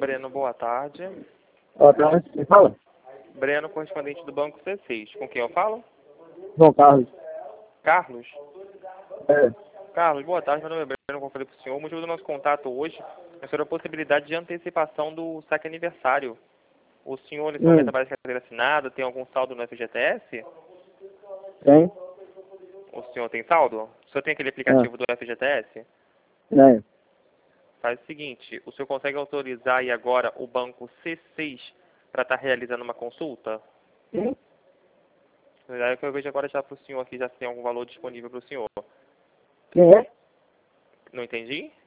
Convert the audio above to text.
Breno, boa tarde. Boa tarde, quem fala? Breno, correspondente do Banco C6. Com quem eu falo? João Carlos. Carlos? É. Carlos, boa tarde. Meu nome é Breno, como eu falei para o senhor. O motivo do nosso contato hoje é sobre a possibilidade de antecipação do saque aniversário. O senhor, nesse momento, trabalha de carteira assinada, tem algum saldo no FGTS? Tem? O senhor tem saldo? O senhor tem aquele aplicativo do FGTS? Tem. Faz o seguinte, o senhor consegue autorizar aí agora o banco C6 para estar realizando uma consulta? Sim. Na verdade, o que eu vejo agora já para o senhor aqui, já tem algum valor disponível para o senhor. Quem é? Não entendi?